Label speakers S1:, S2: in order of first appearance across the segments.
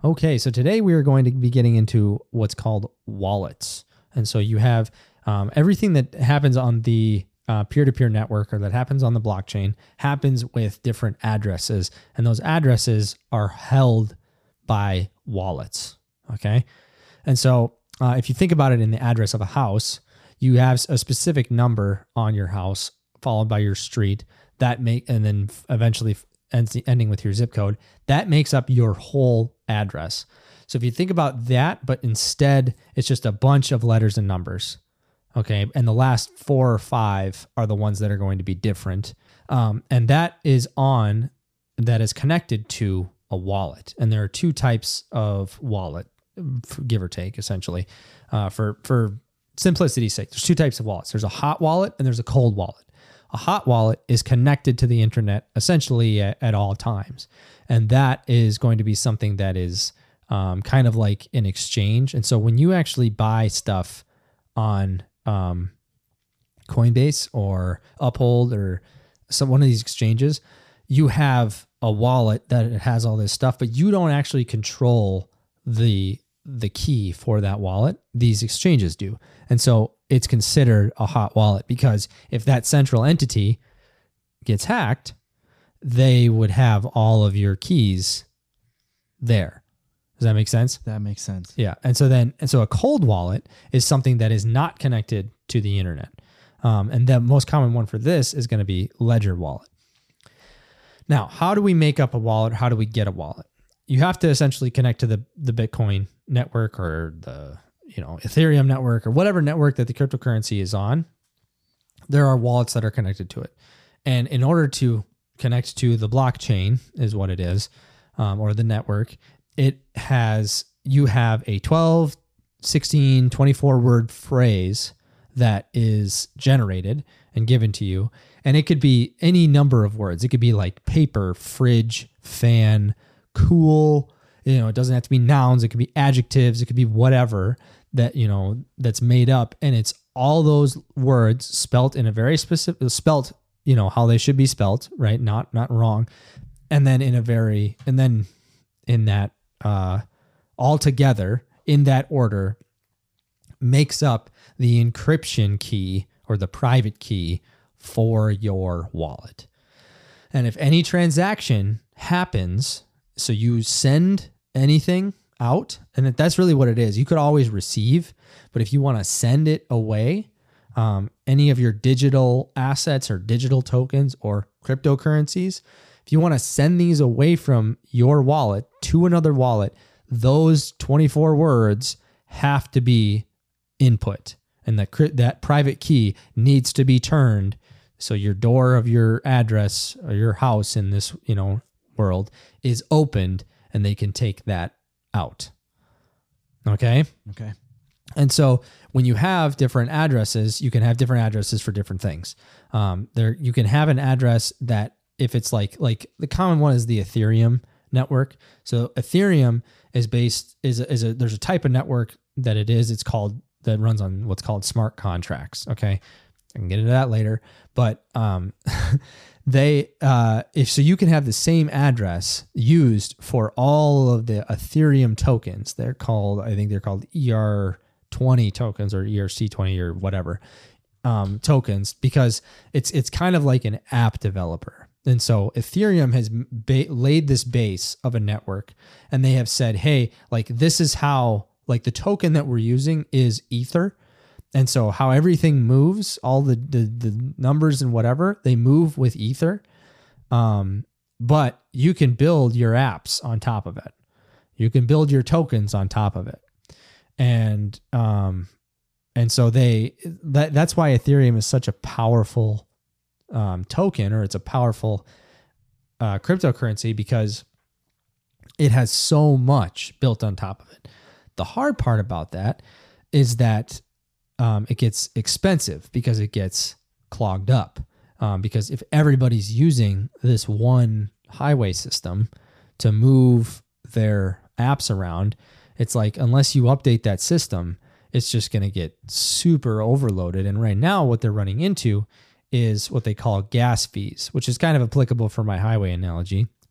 S1: Okay, so today we are going to be getting into what's called wallets. And so you have everything that happens on the peer-to-peer network or that happens on the blockchain happens with different addresses. And those addresses are held by wallets, okay? And so if you think about it in the address of a house, you have a specific number on your house followed by your street and then eventually ending with your zip code. That makes up your whole address. So if you think about that, but instead it's just a bunch of letters and numbers, okay? And the last 4 or 5 are the ones that are going to be different. And that is connected to a wallet. And there are 2 types of wallet, give or take, essentially. For simplicity's sake, there's 2 types of wallets. There's a hot wallet and there's a cold wallet. A hot wallet is connected to the internet essentially at all times. And that is going to be something that is kind of like an exchange. And so when you actually buy stuff on Coinbase or Uphold or one of these exchanges, you have a wallet that has all this stuff, but you don't actually control the key for that wallet. These exchanges do. And so it's considered a hot wallet because if that central entity gets hacked, they would have all of your keys there. Does that make sense?
S2: That makes sense.
S1: Yeah. And so a cold wallet is something that is not connected to the internet. And the most common one for this is going to be Ledger Wallet. Now, how do we make up a wallet? How do we get a wallet? You have to essentially connect to the Bitcoin network or the Ethereum network or whatever network that the cryptocurrency is on. There are wallets that are connected to it. And in order to connect to the blockchain is what it is, or the network, you have a 12, 16, 24 word phrase that is generated and given to you. And it could be any number of words. It could be like paper, fridge, fan, cool. It doesn't have to be nouns. It could be adjectives. It could be whatever that's made up. And it's all those words spelt in a very specific, how they should be spelt, right? Not wrong. And then in that all together in that order makes up the encryption key or the private key for your wallet. And if any transaction happens, so you send anything out, and that's really what it is. You could always receive, but if you want to send it away, any of your digital assets or digital tokens or cryptocurrencies, if you want to send these away from your wallet to another wallet, those 24 words have to be input, and that private key needs to be turned. So your door of your address or your house in this, world is opened and they can take that out. Okay. And so when you have different addresses, you can have different addresses for different things. You can have an address that if it's like the common one is the Ethereum network. So Ethereum is there's a type of network that runs on what's called smart contracts. Okay. I can get into that later, but you can have the same address used for all of the Ethereum tokens. They're called ER20 tokens or ERC20 or whatever tokens, because it's kind of like an app developer. And so Ethereum has laid this base of a network, and they have said, hey, like this is how, like the token that we're using is Ether. And so how everything moves, all the numbers and whatever, they move with Ether. But you can build your apps on top of it. You can build your tokens on top of it. And so that's why Ethereum is such a powerful token, or it's a powerful cryptocurrency, because it has so much built on top of it. The hard part about that is that it gets expensive because it gets clogged up. Because if everybody's using this one highway system to move their apps around, it's like, unless you update that system, it's just going to get super overloaded. And right now what they're running into is what they call gas fees, which is kind of applicable for my highway analogy,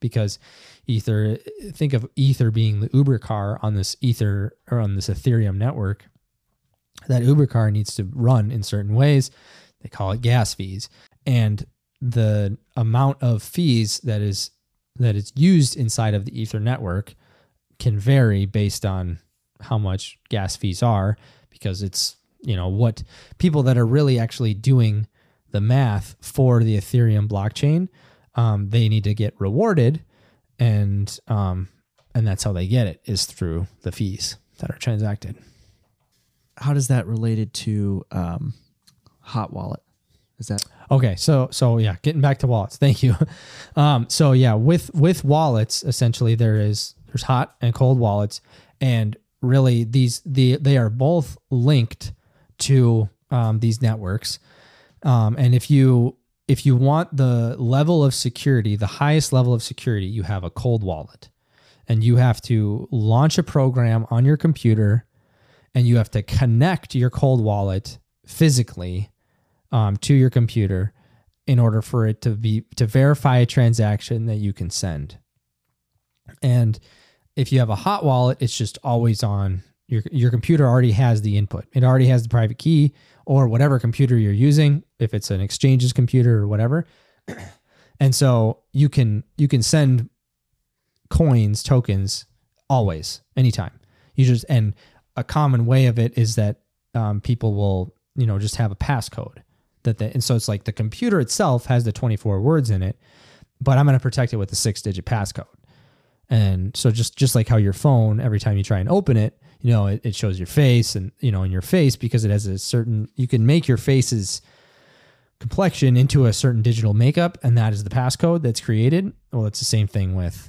S1: because think of Ether being the Uber car on this Ether or on this Ethereum network. That Uber car needs to run in certain ways. They call it gas fees. And the amount of fees that is used inside of the Ether network can vary based on how much gas fees are, because it's, what people that are really actually doing the math for the Ethereum blockchain, they need to get rewarded, and that's how they get it, is through the fees that are transacted.
S2: How does that related to Hot Wallet? Is that
S1: okay? So yeah, getting back to wallets. Thank you. So yeah, with wallets, essentially there's hot and cold wallets, and really they are both linked to these networks. And if you want the level of security, the highest level of security, you have a cold wallet, and you have to launch a program on your computer, and you have to connect your cold wallet physically to your computer in order for it to verify a transaction that you can send. And if you have a hot wallet, it's just always on. Your computer already has the input. It already has the private key, or whatever computer you're using, if it's an exchange's computer or whatever. And so you can send coins, tokens, always, anytime. And a common way of it is that people will, just have a passcode and so it's like the computer itself has the 24 words in it, but I'm going to protect it with a 6-digit passcode. And so just like how your phone, every time you try and open it, it shows your face, and, in your face, because it has you can make your face's complexion into a certain digital makeup, and that is the passcode that's created. Well, it's the same thing with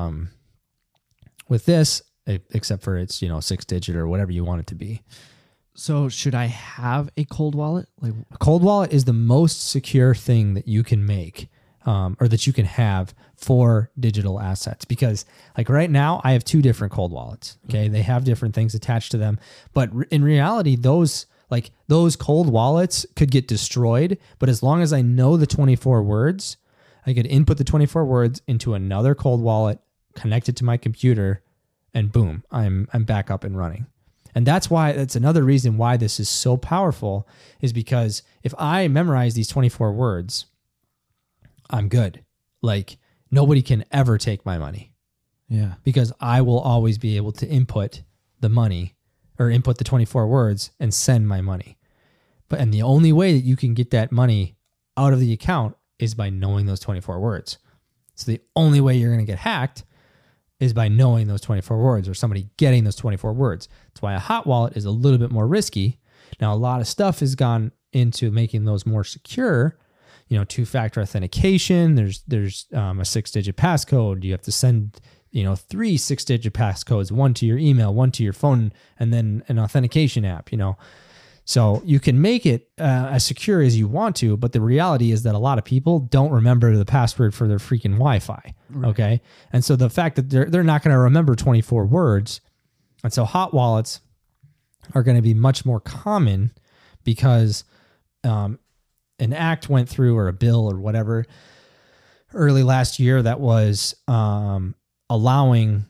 S1: this, except for it's, 6-digit or whatever you want it to be.
S2: So should I have a cold wallet?
S1: A cold wallet is the most secure thing that you can make, or that you can have for digital assets, because like right now I have 2 different cold wallets. Okay. They have different things attached to them, but in reality, those cold wallets could get destroyed. But as long as I know the 24 words, I could input the 24 words into another cold wallet, connect it to my computer, and boom, I'm back up and running. And that's another reason why this is so powerful, is because if I memorize these 24 words, I'm good. Like, nobody can ever take my money.
S2: Yeah.
S1: Because I will always be able to input the money, or input the 24 words and send my money. And the only way that you can get that money out of the account is by knowing those 24 words. So the only way you're going to get hacked is by knowing those 24 words, or somebody getting those 24 words. That's why a hot wallet is a little bit more risky. Now, a lot of stuff has gone into making those more secure. 2-factor authentication. There's a 6-digit passcode. You have to send, 3 6-digit passcodes, one to your email, one to your phone, and then an authentication app. So you can make it as secure as you want to, but the reality is that a lot of people don't remember the password for their freaking Wi-Fi. Right. Okay. And so the fact that they're not going to remember 24 words. And so hot wallets are going to be much more common, because an act went through, or a bill or whatever, early last year that was allowing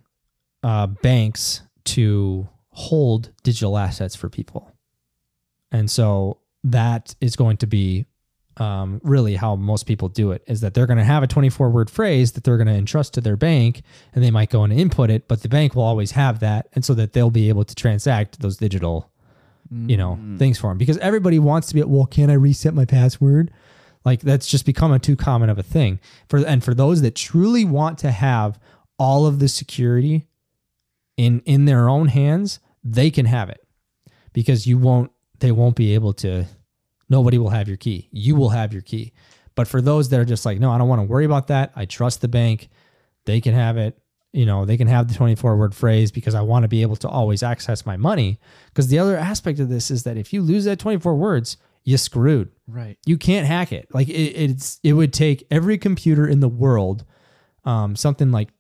S1: banks to hold digital assets for people. And so that is going to be really how most people do it, is that they're going to have a 24-word phrase that they're going to entrust to their bank, and they might go and input it, but the bank will always have that. And so that they'll be able to transact those digital things for them, because everybody wants to be, well, can I reset my password? Like, that's just become too common of a thing. For those that truly want to have all of the security in their own hands, they can have it, because they won't be able to, nobody will have your key. You will have your key. But for those that are just like, no, I don't want to worry about that, I trust the bank, they can have it. They can have the 24-word phrase, because I want to be able to always access my money. Because the other aspect of this is that if you lose that 24 words, you're screwed.
S2: Right.
S1: You can't hack it. Like, it would take every computer in the world something like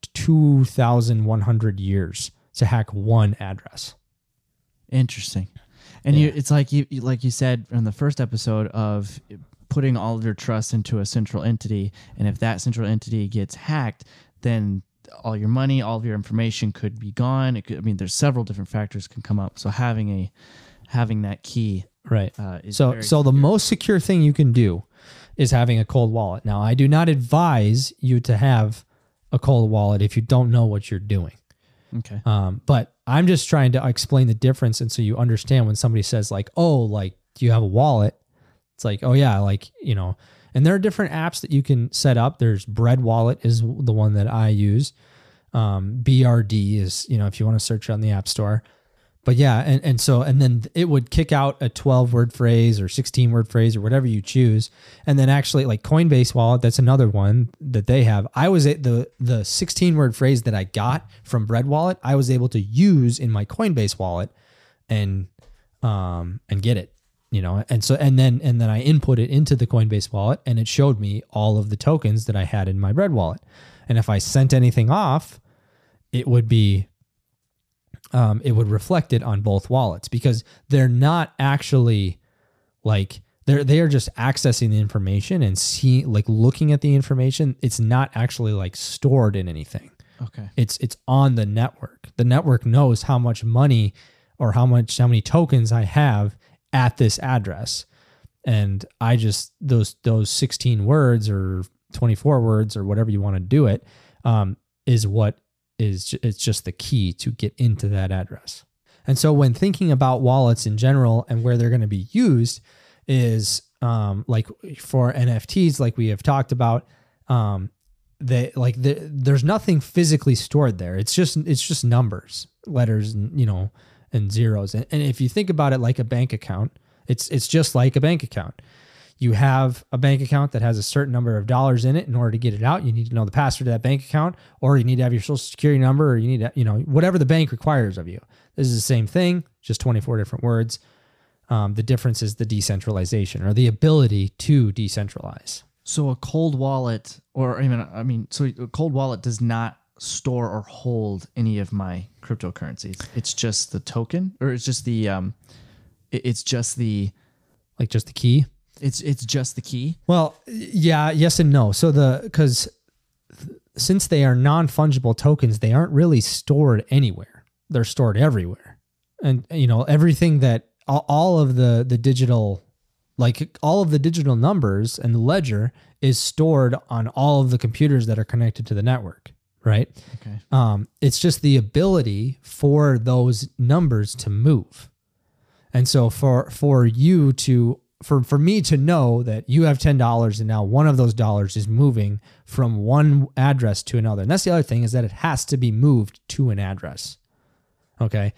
S1: 2,100 years to hack one address.
S2: Interesting. And it's like you said in the first episode, of putting all of your trust into a central entity. And if that central entity gets hacked, then all your money, all of your information could be gone. It could, I mean, there's several different factors can come up. So having that key,
S1: right.
S2: Is
S1: So
S2: very
S1: the
S2: secure.
S1: most secure thing you can do is having a cold wallet. Now, I do not advise you to have a cold wallet if you don't know what you're doing.
S2: Okay.
S1: But I'm just trying to explain the difference, and so you understand when somebody says like, "Oh, like, do you have a wallet?" It's like, "Oh yeah, like, you know." And there are different apps that you can set up. There's Bread Wallet is the one that I use. BRD is, you know, if you want to search on the App Store. But yeah, and then it would kick out a 12-word phrase or 16-word phrase or whatever you choose. And then actually like Coinbase Wallet, that's another one that they have. I was at the 16-word phrase that I got from Bread Wallet, I was able to use in my Coinbase Wallet and get it, you know. And so and then I input it into the Coinbase Wallet and it showed me all of the tokens that I had in my Bread Wallet. And if I sent anything off, it would be it would reflect it on both wallets, because they're not actually like they are just accessing the information and looking at the information. It's not actually like stored in anything.
S2: Okay.
S1: It's on the network. The network knows how much money or how many tokens I have at this address. And I just those 16 words or 24 words or whatever you want to do it is what it's just the key to get into that address. And so when thinking about wallets in general and where they're going to be used is like for NFTs, like we have talked about, there's nothing physically stored there. It's just numbers, letters, and, you know, and zeros. And if you think about it like a bank account, it's just like a bank account. You have a bank account that has a certain number of dollars in it. In order to get it out, you need to know the password to that bank account, or you need to have your social security number, or you need to, you know, whatever the bank requires of you. This is the same thing, just 24 different words. The difference is the decentralization, or the ability to decentralize.
S2: So a cold wallet, so a cold wallet does not store or hold any of my cryptocurrencies. It's just the token, or it's just the just the
S1: key.
S2: It's just the key.
S1: Well, yeah, yes and no. So since they are non-fungible tokens, they aren't really stored anywhere. They're stored everywhere. And, you know, everything that all of the digital, like all of the digital numbers and the ledger is stored on all of the computers that are connected to the network, right?
S2: Okay.
S1: It's just the ability for those numbers to move. And so for me to know that you have $10 and now one of those dollars is moving from one address to another. And that's the other thing, is that it has to be moved to an address. Okay.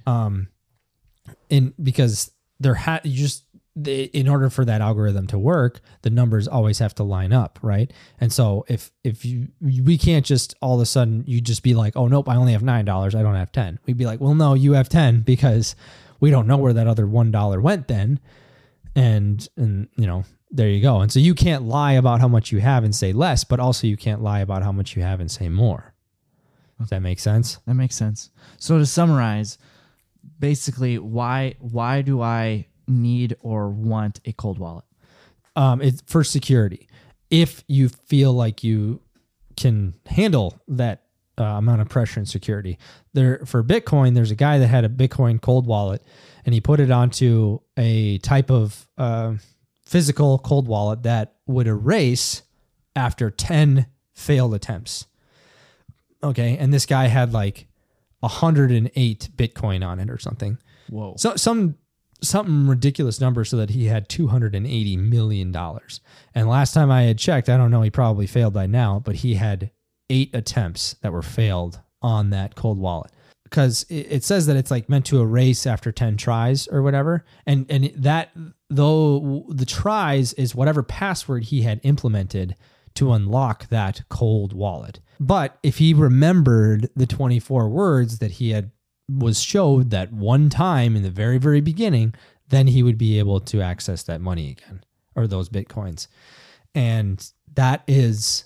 S2: Okay.
S1: Because in order for that algorithm to work, the numbers always have to line up, right? And so if we can't just all of a sudden you just be like, oh nope, I only have $9, I don't have 10. We'd be like, well, no, you have 10 because we don't know where that other $1 went then. And you know, there you go. And so you can't lie about how much you have and say less, but also you can't lie about how much you have and say more. Does that make sense?
S2: That makes sense. So to summarize, basically, why do I need or want a cold wallet?
S1: It's for security. If you feel like you can handle that amount of pressure and security. For Bitcoin, there's a guy that had a Bitcoin cold wallet, and he put it onto a type of physical cold wallet that would erase after 10 failed attempts. Okay, and this guy had like 108 Bitcoin on it or something.
S2: Whoa.
S1: So something ridiculous number, so that he had $280 million. And last time I had checked, I don't know, he probably failed by now, but he had 8 attempts that were failed on that cold wallet, because it says that it's like meant to erase after 10 tries or whatever. And that, though the tries is whatever password he had implemented to unlock that cold wallet. But if he remembered the 24 words that he was showed that one time in the very, very beginning, then he would be able to access that money again, or those Bitcoins. And that is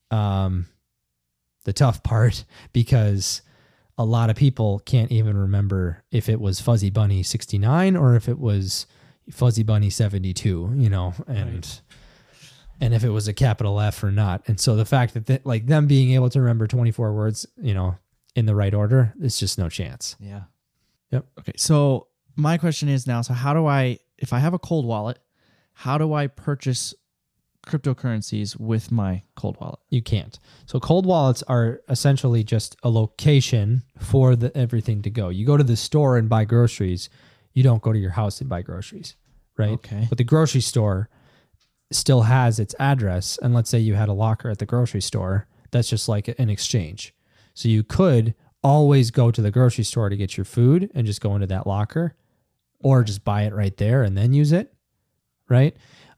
S1: the tough part, because a lot of people can't even remember if it was Fuzzy Bunny 69 or if it was Fuzzy Bunny 72, you know, and and if it was a capital F or not. And so the fact that like them being able to remember 24 words, in the right order, it's just no chance.
S2: Yeah.
S1: Yep.
S2: Okay. So my question is now, so how do I, if I have a cold wallet, how do I purchase cryptocurrencies with my cold wallet?
S1: You can't. So cold wallets are essentially just a location for everything to go. You go to the store and buy groceries. You don't go to your house and buy groceries, right?
S2: Okay.
S1: But the grocery store still has its address. And let's say you had a locker at the grocery store. That's just like an exchange. So you could always go to the grocery store to get your food and just go into that locker, or just buy it right there and then use it, right?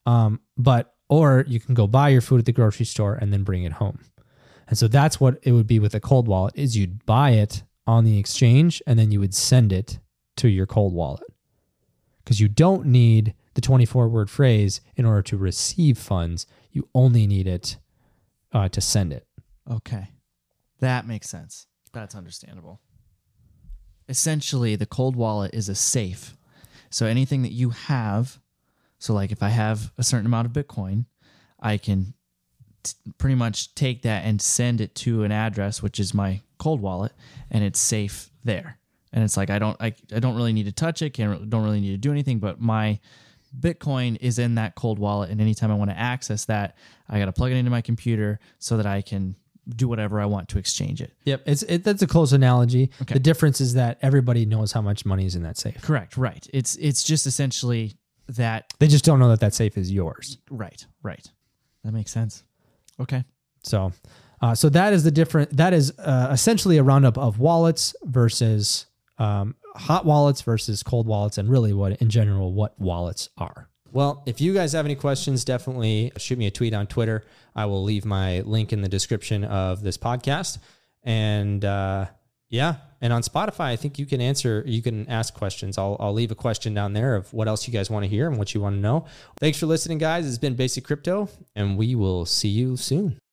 S1: Or you can go buy your food at the grocery store and then bring it home. And so that's what it would be with a cold wallet, is you'd buy it on the exchange and then you would send it to your cold wallet. Because you don't need the 24-word phrase in order to receive funds. You only need it to send it.
S2: Okay. That makes sense. That's understandable. Essentially, the cold wallet is a safe. So anything that you have, so like if I have a certain amount of Bitcoin, I can pretty much take that and send it to an address, which is my cold wallet, and it's safe there. And it's like I don't really need to touch it, don't really need to do anything, but my Bitcoin is in that cold wallet, and anytime I want to access that, I got to plug it into my computer so that I can do whatever I want to exchange it.
S1: Yep, that's a close analogy.
S2: Okay.
S1: The difference is that everybody knows how much money is in that safe.
S2: Correct, right. It's just essentially that.
S1: They just don't know that safe is yours.
S2: Right. That makes sense. Okay.
S1: So that is essentially a roundup of wallets versus hot wallets versus cold wallets, and really what wallets are. Well, if you guys have any questions, definitely shoot me a tweet on Twitter. I will leave my link in the description of this podcast. And and on Spotify, I think you can ask questions. I'll leave a question down there of what else you guys want to hear and what you want to know. Thanks for listening, guys. It's been Basic Crypto, and we will see you soon.